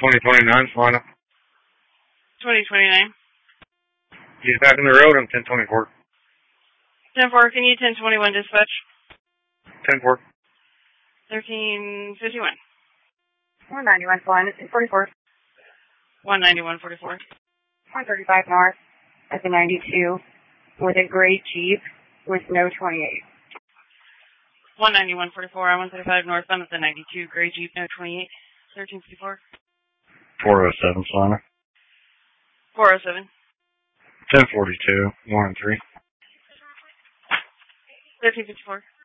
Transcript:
2029, Solana. 2029. He's back on the road on 1024. 10-4, can you 1021 dispatch? 10-4. 1351. 191 Solana, 244. 191.44. 135 north at the 92 with a gray Jeep with no 28. 191.44. I 135 northbound at the 92 gray Jeep, no 28. 1354. 407, Solana. 407. 1042, 1 and 3. 1354.